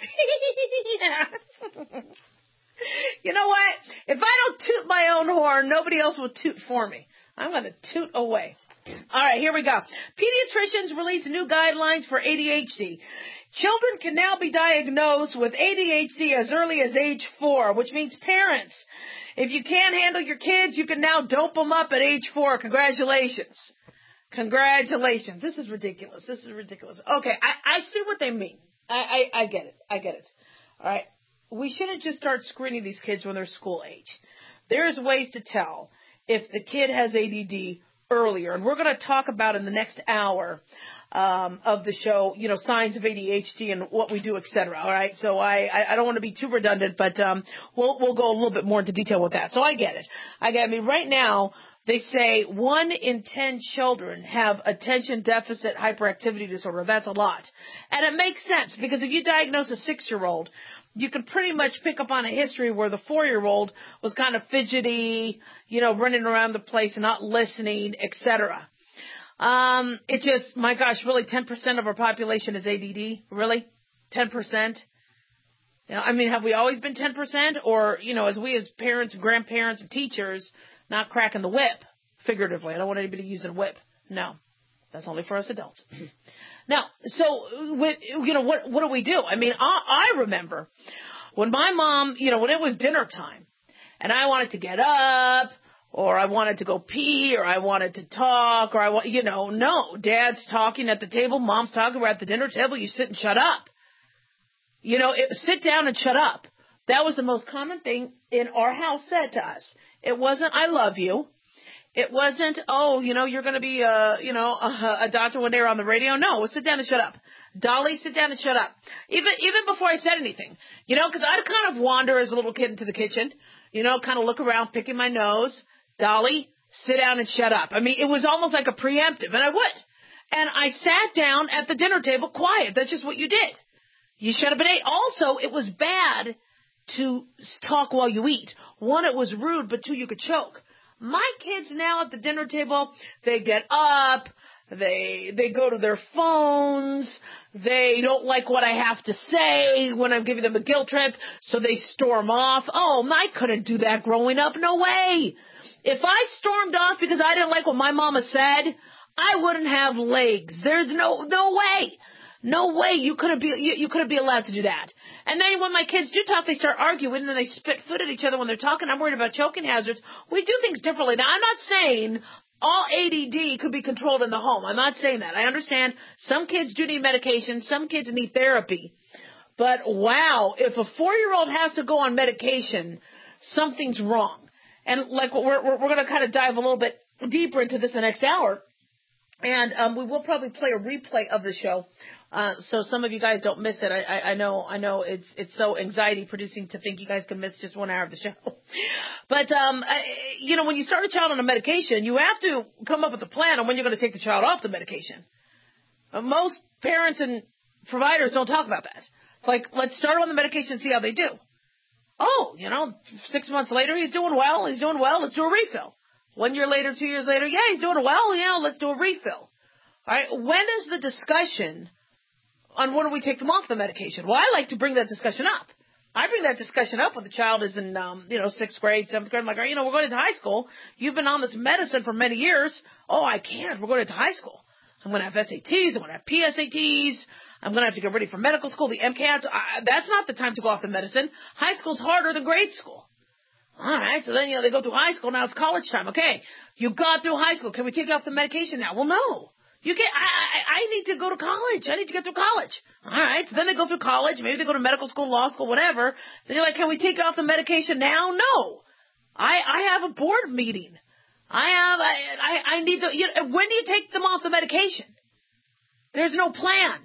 Yeah. You know what? If I don't toot my own horn, nobody else will toot for me. I'm going to toot away. All right, here we go. Pediatricians release new guidelines for A D H D. Children can now be diagnosed with A D H D as early as age four, which means parents, if you can't handle your kids, you can now dope them up at age four. Congratulations. Congratulations. This is ridiculous. This is ridiculous. Okay, I, I see what they mean. I, I, I get it. I get it. All right. We shouldn't just start screening these kids when they're school age. There's ways to tell if the kid has A D D earlier, and we're going to talk about in the next hour um, of the show, you know, signs of A D H D and what we do, et cetera. All right, so I, I don't want to be too redundant, but um, we'll we'll go a little bit more into detail with that. So I get it. I get. I mean, right now they say one in ten children have attention deficit hyperactivity disorder. That's a lot, and it makes sense because if you diagnose a six-year-old, you can pretty much pick up on a history where the four-year-old was kind of fidgety, you know, running around the place and not listening, et cetera. Um, it just, my gosh, really ten percent of our population is A D D? Really? ten percent? You know, I mean, have we always been ten percent? Or, you know, as we as parents and grandparents and teachers not cracking the whip, figuratively. I don't want anybody using a whip. No. That's only for us adults. Now, so, with, you know, what what do we do? I mean, I, I remember when my mom, you know, when it was dinner time and I wanted to get up or I wanted to go pee or I wanted to talk or I want, you know, no, Dad's talking at the table, Mom's talking, we're at the dinner table, you sit and shut up. You know, it, sit down and shut up. That was the most common thing in our house said to us. It wasn't, I love you. It wasn't, oh, you know, you're going to be, a, you know, a, a doctor one day or on the radio. No, sit down and shut up. Dolly, sit down and shut up. Even even before I said anything, you know, because I'd kind of wander as a little kid into the kitchen, you know, kind of look around, picking my nose. Dolly, sit down and shut up. I mean, it was almost like a preemptive, and I would. And I sat down at the dinner table quiet. That's just what you did. You shut up and ate. Also, it was bad to talk while you eat. One, it was rude, but two, you could choke. My kids now at the dinner table, they get up, they they go to their phones, they don't like what I have to say when I'm giving them a guilt trip, so they storm off. Oh, I couldn't do that growing up. No way. If I stormed off because I didn't like what my mama said, I wouldn't have legs. There's no no way. No way you couldn't be you, you couldn't be allowed to do that. And then when my kids do talk, they start arguing and then they spit food at each other when they're talking. I'm worried about choking hazards. We do things differently. Now, I'm not saying all A D D could be controlled in the home. I'm not saying that. I understand some kids do need medication. Some kids need therapy. But wow, if a four-year-old has to go on medication, something's wrong. And like we're we're, we're going to kind of dive a little bit deeper into this the next hour. And um, we will probably play a replay of the show. Uh, so some of you guys don't miss it. I, I, I know, I know it's, it's so anxiety producing to think you guys can miss just one hour of the show. But, um, I, you know, when you start a child on a medication, you have to come up with a plan on when you're going to take the child off the medication. Uh, most parents and providers don't talk about that. It's like, let's start on the medication and see how they do. Oh, you know, six months later, he's doing well. He's doing well. Let's do a refill. One year later, two years later, yeah, he's doing well. Yeah, let's do a refill. All right. When is the discussion on when do we take them off the medication? Well, I like to bring that discussion up. I bring that discussion up when the child is in, um, you know, sixth grade, seventh grade. I'm like, all right, you know, we're going into high school. You've been on this medicine for many years. Oh, I can't. We're going into high school. I'm going to have S A Ts. I'm going to have P S A Ts. I'm going to have to get ready for medical school, the MCATs. I, that's not the time to go off the medicine. High school's harder than grade school. All right, so then, you know, they go through high school. Now it's college time. Okay, you got through high school. Can we take you off the medication now? Well, no. You can't. I, I, I need to go to college. I need to get through college. All right. So then they go through college. Maybe they go to medical school, law school, whatever. Then you're like, can we take you off the medication now? No. I, I have a board meeting. I have, I, I, I need to, you know, when do you take them off the medication? There's no plan.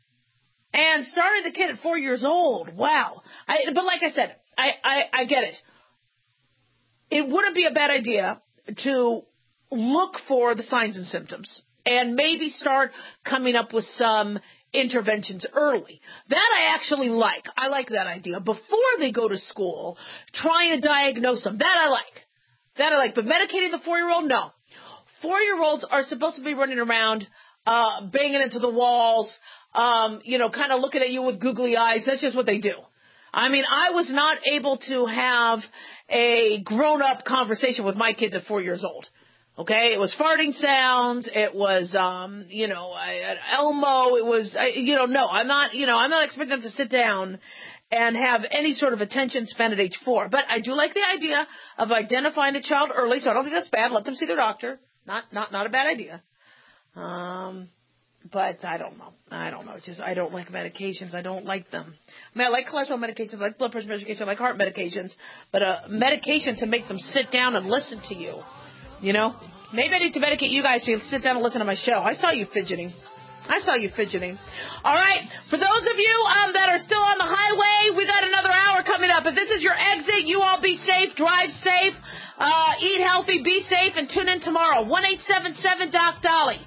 And starting the kid at four years old, wow. I, but like I said, I, I, I get it. It wouldn't be a bad idea to look for the signs and symptoms and maybe start coming up with some interventions early. That I actually like. I like that idea. Before they go to school, trying to diagnose them. That I like. That I like. But medicating the four-year-old, no. Four-year-olds are supposed to be running around, uh, banging into the walls, um, you know, kind of looking at you with googly eyes. That's just what they do. I mean, I was not able to have a grown-up conversation with my kids at four years old. Okay, it was farting sounds. It was, um, you know, I, Elmo. It was, I, you know, no, I'm not, you know, I'm not expecting them to sit down and have any sort of attention span at age four. But I do like the idea of identifying a child early, so I don't think that's bad. Let them see their doctor. Not, not, not a bad idea. Um, but I don't know. I don't know. It's just I don't like medications. I don't like them. I mean, I like cholesterol medications. I like blood pressure medications. I like heart medications. But a medication to make them sit down and listen to you. You know, maybe I need to medicate you guys so you sit down and listen to my show. I saw you fidgeting. I saw you fidgeting. All right. For those of you um, that are still on the highway, we got another hour coming up. If this is your exit, you all be safe, drive safe, uh, eat healthy, be safe, and tune in tomorrow. one eight seven seven Doc Dolly.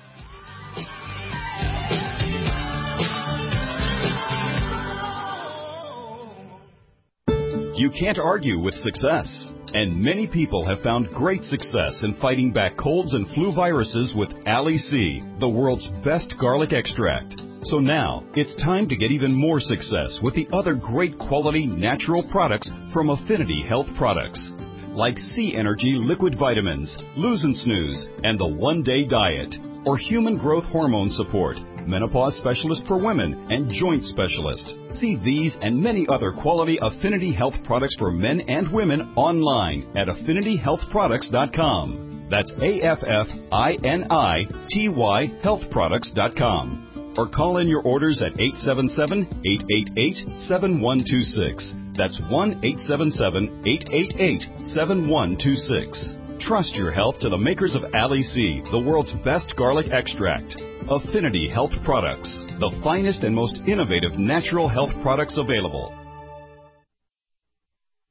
You can't argue with success. And many people have found great success in fighting back colds and flu viruses with Ali C, the world's best garlic extract. So now, it's time to get even more success with the other great quality natural products from Affinity Health Products. Like C Energy Liquid Vitamins, Lose and Snooze, and the One Day Diet. Or Human Growth Hormone Support, Menopause Specialist for Women, and Joint Specialist. See these and many other quality Affinity Health products for men and women online at affinity health products dot com. That's A F F I N I T Y health products dot com. Or call in your orders at eight seven seven, eight eight eight, seven one two six. That's one eight seven seven, eight eight eight, seven one two six. Trust your health to the makers of Ali C, the world's best garlic extract. Affinity Health Products, the finest and most innovative natural health products available.